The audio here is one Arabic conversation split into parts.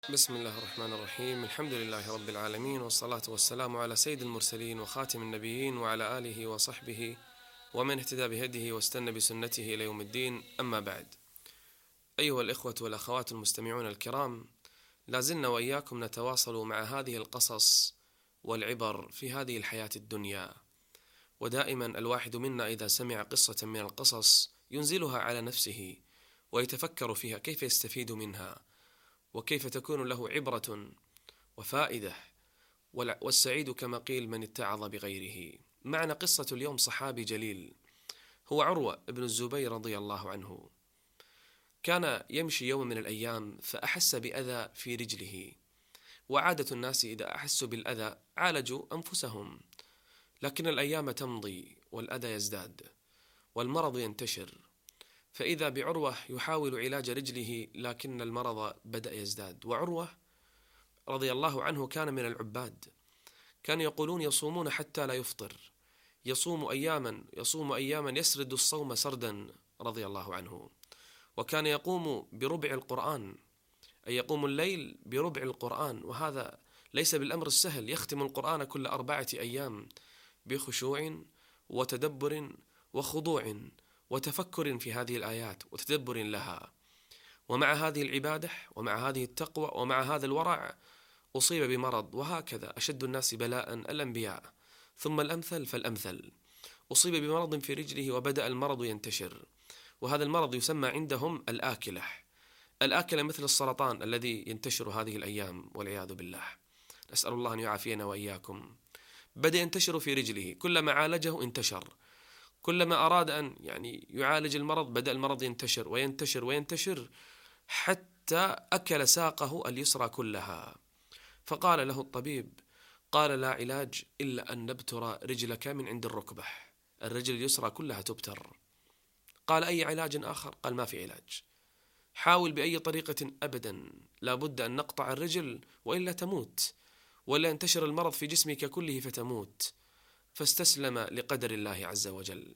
بسم الله الرحمن الرحيم. الحمد لله رب العالمين، والصلاة والسلام على سيد المرسلين وخاتم النبيين وعلى آله وصحبه ومن اهتدى بهديه واستنى بسنته إلى يوم الدين. أما بعد، أيها الإخوة والأخوات المستمعون الكرام، لازلنا وإياكم نتواصل مع هذه القصص والعبر في هذه الحياة الدنيا. ودائما الواحد منا إذا سمع قصة من القصص ينزلها على نفسه ويتفكر فيها كيف يستفيد منها وكيف تكون له عبرة وفائدة. والسعيد كما قيل من اتعظ بغيره. معنا قصة اليوم صحابي جليل، هو عروة بن الزبير رضي الله عنه. كان يمشي يوم من الأيام فأحس بأذى في رجله، وعادة الناس إذا أحسوا بالأذى عالجوا أنفسهم، لكن الأيام تمضي والأذى يزداد والمرض ينتشر. فإذا بعروة يحاول علاج رجله، لكن المرض بدأ يزداد. وعروة رضي الله عنه كان من العباد، كانوا يقولون يصومون حتى لا يفطر، يصوم أياما يسرد الصوم سردا رضي الله عنه. وكان يقوم بربع القرآن، أي يقوم الليل بربع القرآن، وهذا ليس بالأمر السهل. يختم القرآن كل 4 أيام بخشوع وتدبر وخضوع وتفكر في هذه الآيات وتدبر لها. ومع هذه العبادة ومع هذه التقوى ومع هذا الورع أصيب بمرض. وهكذا أشد الناس بلاء الأنبياء، ثم الأمثل فالأمثل. أصيب بمرض في رجله وبدأ المرض ينتشر، وهذا المرض يسمى عندهم الآكلة مثل السرطان الذي ينتشر هذه الأيام والعياذ بالله. نسأل الله أن يعافينا وإياكم. بدأ ينتشر في رجله، كلما عالجه انتشر، كلما أراد أن يعالج المرض بدأ المرض ينتشر وينتشر وينتشر، حتى أكل ساقه اليسرى كلها. فقال له الطبيب، قال: لا علاج إلا أن نبتر رجلك من عند الركبة، الرجل اليسرى كلها تبتر. قال: أي علاج آخر؟ قال: ما في علاج، حاول بأي طريقة، أبدا لابد أن نقطع الرجل وإلا تموت، ولا ينتشر المرض في جسمك كله فتموت. فاستسلم لقدر الله عز وجل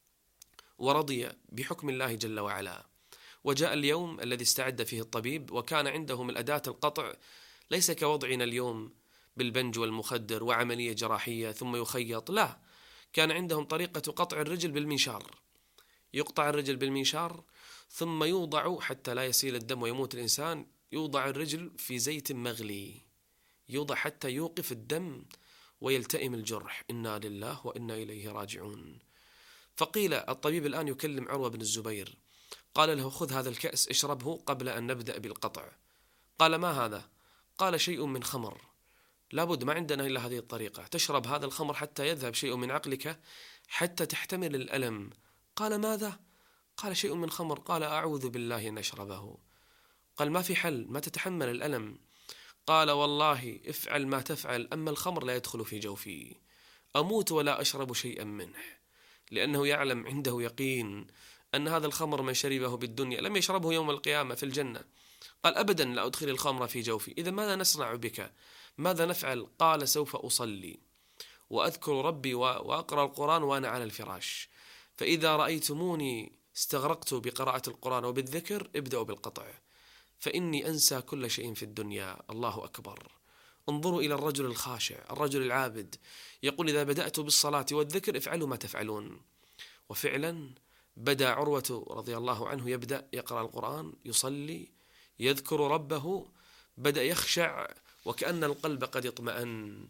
ورضي بحكم الله جل وعلا. وجاء اليوم الذي استعد فيه الطبيب، وكان عندهم الأداة القطع، ليس كوضعنا اليوم بالبنج والمخدر وعملية جراحية ثم يخيط، لا، كان عندهم طريقة قطع الرجل بالمنشار. يقطع الرجل بالمنشار ثم يوضع حتى لا يسيل الدم ويموت الإنسان، يوضع الرجل في زيت مغلي، يوضع حتى يوقف الدم ويلتئم الجرح. إنا لله وإنا إليه راجعون. فقيل الطبيب الآن يكلم عروة بن الزبير، قال له: خذ هذا الكأس اشربه قبل أن نبدأ بالقطع. قال: ما هذا؟ قال: شيء من خمر، لابد، ما عندنا إلا هذه الطريقة، تشرب هذا الخمر حتى يذهب شيء من عقلك، حتى تحتمل الألم. قال: ماذا؟ قال: شيء من خمر. قال: أعوذ بالله أن أشربه. قال: ما في حل، ما تتحمل الألم. قال: والله افعل ما تفعل، أما الخمر لا يدخل في جوفي، أموت ولا أشرب شيئا منه، لأنه يعلم، عنده يقين أن هذا الخمر من شربه بالدنيا لم يشربه يوم القيامة في الجنة. قال: أبدا لا أدخل الخمر في جوفي. إذا ماذا نصنع بك؟ ماذا نفعل؟ قال: سوف أصلي وأذكر ربي وأقرأ القرآن وأنا على الفراش، فإذا رأيتموني استغرقت بقراءة القرآن وبالذكر ابدأوا بالقطع، فإني أنسى كل شيء في الدنيا. الله أكبر. انظروا إلى الرجل الخاشع، الرجل العابد، يقول: إذا بدأت بالصلاة والذكر افعلوا ما تفعلون. وفعلا بدأ عروة رضي الله عنه يبدأ يقرأ القرآن، يصلي، يذكر ربه، بدأ يخشع وكأن القلب قد اطمأن.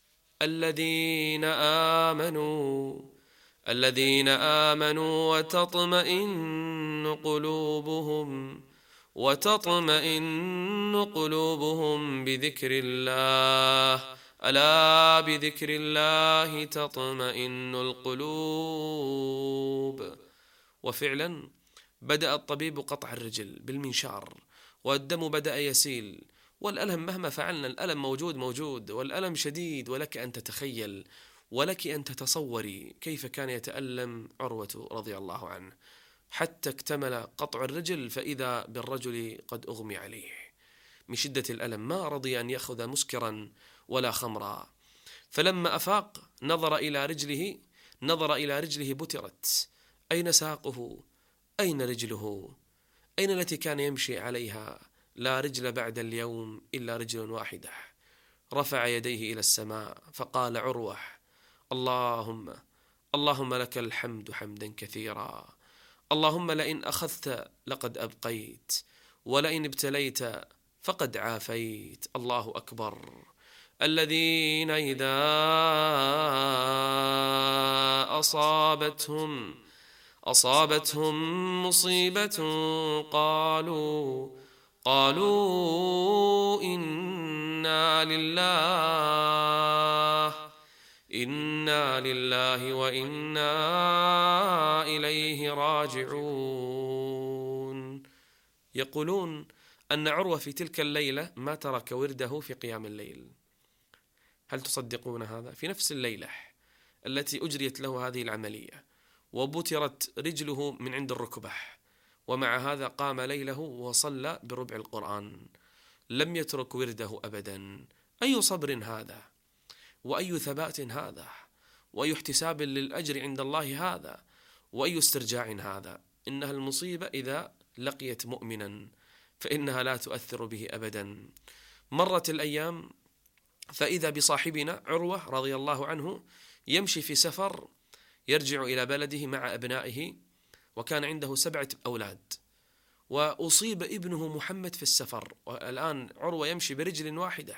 الذين آمنوا وتطمئن قلوبهم بذكر الله، ألا بذكر الله تطمئن القلوب. وفعلا بدأ الطبيب قطع الرجل بالمنشار، والدم بدأ يسيل، والألم مهما فعلنا الألم موجود، والألم شديد، ولك أن تتخيل ولك أن تتصوري كيف كان يتألم عروة رضي الله عنه، حتى اكتمل قطع الرجل فإذا بالرجل قد أغمي عليه من شدة الألم، ما رضي أن يأخذ مسكرا ولا خمرا. فلما أفاق نظر إلى رجله بترت. أين ساقه؟ أين رجله؟ أين التي كان يمشي عليها؟ لا رجل بعد اليوم إلا رجل واحدة. رفع يديه إلى السماء فقال عروة: اللهم لك الحمد حمدا كثيرا، اللهم لئن أخذت لقد أبقيت، ولئن ابتليت فقد عافيت. الله أكبر. الذين إذا أصابتهم مصيبة قالوا إنا لله وإنا إليه راجعون. يقولون أن عروة في تلك الليلة ما ترك ورده في قيام الليل. هل تصدقون هذا؟ في نفس الليلة التي أجريت له هذه العملية وبترت رجله من عند الركبة، ومع هذا قام ليله وصلى بربع القرآن، لم يترك ورده أبدا. أي صبر هذا، وأي ثبات هذا، وأي احتساب للأجر عند الله هذا، وأي استرجاع هذا. إنها المصيبة إذا لقيت مؤمنا فإنها لا تؤثر به أبدا. مرت الأيام فإذا بصاحبنا عروة رضي الله عنه يمشي في سفر يرجع إلى بلده مع أبنائه، وكان عنده 7 أولاد، وأصيب ابنه محمد في السفر. والآن عروة يمشي برجل واحدة،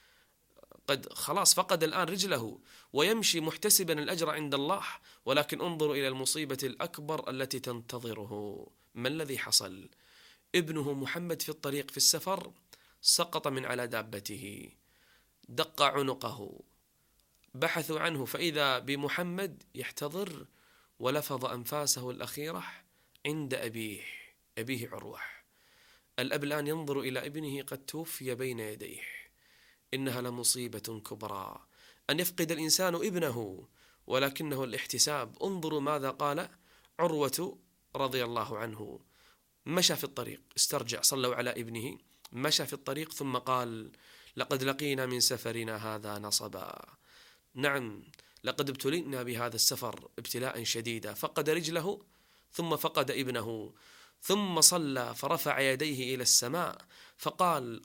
قد خلاص فقد الآن رجله، ويمشي محتسبا الأجر عند الله. ولكن انظروا إلى المصيبة الأكبر التي تنتظره. ما الذي حصل؟ ابنه محمد في الطريق في السفر سقط من على دابته، دق عنقه، بحثوا عنه فإذا بمحمد يحتضر ولفظ أنفاسه الأخيرة عند أبيه عروة. الأب الآن ينظر إلى ابنه قد توفي بين يديه. إنها لمصيبة كبرى أن يفقد الإنسان ابنه، ولكنه الاحتساب. انظروا ماذا قال عروة رضي الله عنه. مشى في الطريق، استرجع، صلوا على ابنه، مشى في الطريق ثم قال: لقد لقينا من سفرنا هذا نصبا. نعم، لقد ابتلينا بهذا السفر ابتلاء شديدا. فقد رجله ثم فقد ابنه، ثم صلى فرفع يديه إلى السماء فقال: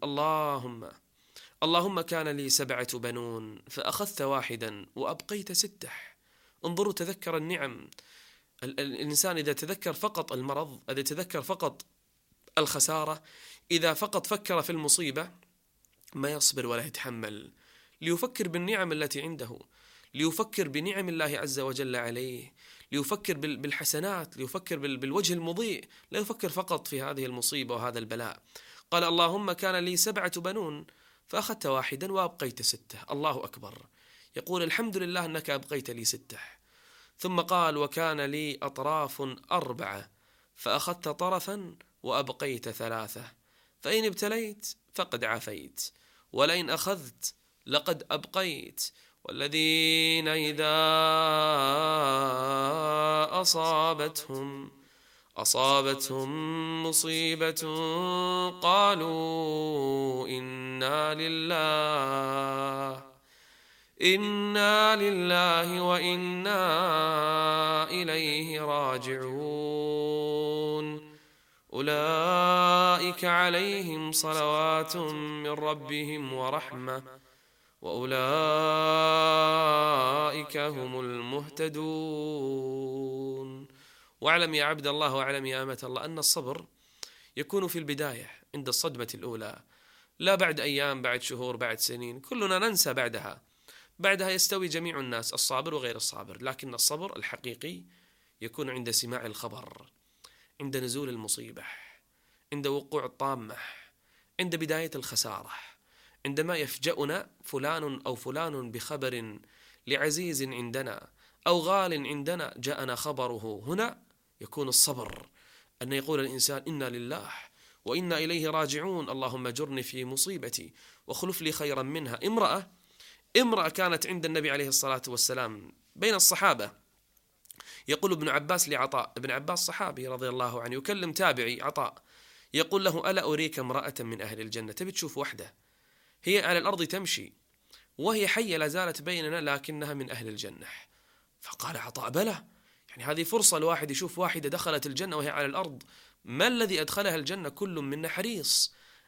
اللهم كان لي 7 بنون فأخذت واحدا وأبقيت 6. انظروا، تذكر النعم. الإنسان إذا تذكر فقط المرض، إذا تذكر فقط الخسارة، إذا فقط فكر في المصيبة ما يصبر ولا يتحمل، ليفكر بالنعم التي عنده، ليفكر بنعم الله عز وجل عليه، ليفكر بالحسنات، ليفكر بالوجه المضيء، لا يفكر فقط في هذه المصيبة وهذا البلاء. قال: اللهم كان لي 7 بنون فأخذت واحدا وأبقيت 6. الله أكبر. يقول: الحمد لله أنك أبقيت لي 6. ثم قال: وكان لي أطراف 4 فأخذت طرفا وأبقيت 3، فإن ابتليت فقد عافيت، ولئن أخذت لقد أبقيت. والذين إذا أصابتهم مصيبة قالوا إنا لله وإنا إليه راجعون. أولئك عليهم صلوات من ربهم ورحمة وأولئك هم المهتدون. واعلم يا عبد الله، واعلم يا أمة الله، أن الصبر يكون في البداية عند الصدمة الأولى، لا بعد أيام، بعد شهور، بعد سنين. كلنا ننسى بعدها يستوي جميع الناس، الصابر وغير الصابر. لكن الصبر الحقيقي يكون عند سماع الخبر، عند نزول المصيبة، عند وقوع الطامة، عند بداية الخسارة، عندما يفجأنا فلان أو فلان بخبر لعزيز عندنا أو غال عندنا جاءنا خبره. هنا يكون الصبر، أن يقول الإنسان: إنا لله وإنا إليه راجعون، اللهم اجرني في مصيبتي واخلف لي خيرا منها. امرأة كانت عند النبي عليه الصلاة والسلام بين الصحابة، يقول ابن عباس لعطاء، ابن عباس صحابي رضي الله عنه، يكلم تابعي عطاء، يقول له: ألا أريك امرأة من أهل الجنة؟ تبي تشوف وحدة هي على الأرض تمشي وهي حية لا زالت بيننا لكنها من أهل الجنة. فقال عطاء: بلى، يعني هذه فرصة الواحد يشوف واحدة دخلت الجنة وهي على الأرض. ما الذي أدخلها الجنة؟ كل منا حريص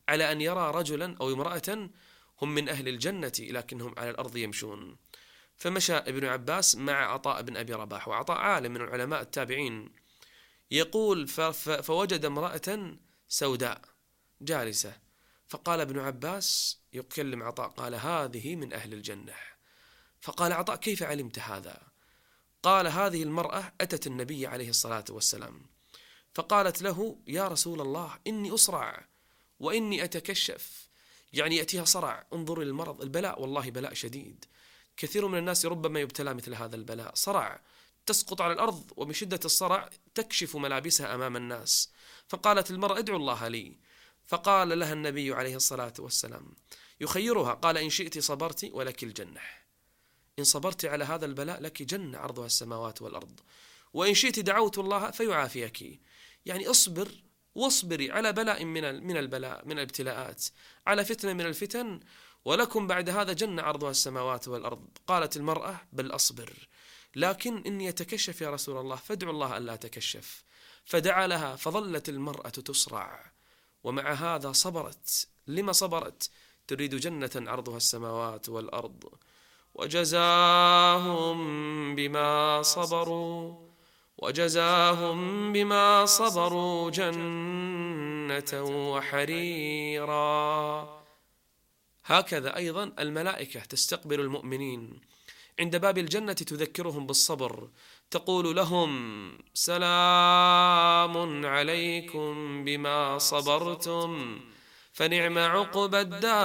على أن يرى رجلا أو امرأة هم من أهل الجنة لكنهم على الأرض يمشون. فمشى ابن عباس مع عطاء بن أبي رباح، وعطاء عالم من علماء التابعين، يقول فوجد امرأة سوداء جالسة، فقال ابن عباس يكلم عطاء قال هذه من أهل الجنة. فقال عطاء كيف علمت هذا؟ قال هذه المرأة أتت النبي عليه الصلاة والسلام فقالت له يا رسول الله إني أصرع وإني أتكشف، يعني يأتيها صرع، انظر للمرض، البلاء والله بلاء شديد، كثير من الناس ربما يبتلى مثل هذا البلاء، صرع تسقط على الأرض ومن شدة الصرع تكشف ملابسها أمام الناس. فقالت المرأة ادعو الله لي، فقال لها النبي عليه الصلاة والسلام يخيرها، قال إن شئت صبرت ولك الجنة، إن صبرت على هذا البلاء لك جنة عرضها السماوات والأرض، وإن شئت دعوت الله فيعافيك، يعني اصبر واصبري على بلاء من البلاء من الابتلاءات، على فتنة من الفتن، ولكم بعد هذا جنة عرضها السماوات والأرض. قالت المرأة بل أصبر، لكن إني أتكشف يا رسول الله فادعو الله ألا أتكشف. فدعا لها فظلت المرأة تصرع، ومع هذا صبرت. لما صبرت؟ تريد جنة عرضها السماوات والأرض. وجزاهم بما صبروا جنة وحريرا. هكذا أيضا الملائكة تستقبل المؤمنين عند باب الجنة، تذكرهم بالصبر، تقول لهم سلام عليكم بما صبرتم فنعم عقبى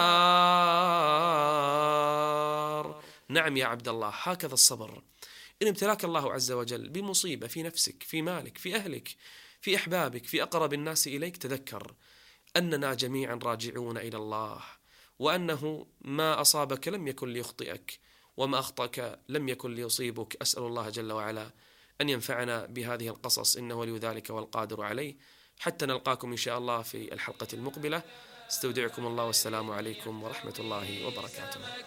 الدار. نعم يا عبد الله، هكذا الصبر. إن ابتلاك الله عز وجل بمصيبة في نفسك، في مالك، في أهلك، في أحبابك، في أقرب الناس إليك، تذكر أننا جميعا راجعون إلى الله، وأنه ما أصابك لم يكن ليخطئك، وما أخطأك لم يكن ليصيبك. أسأل الله جل وعلا أن ينفعنا بهذه القصص، إنه ولي ذلك والقادر عليه. حتى نلقاكم إن شاء الله في الحلقة المقبلة، استودعكم الله والسلام عليكم ورحمة الله وبركاته.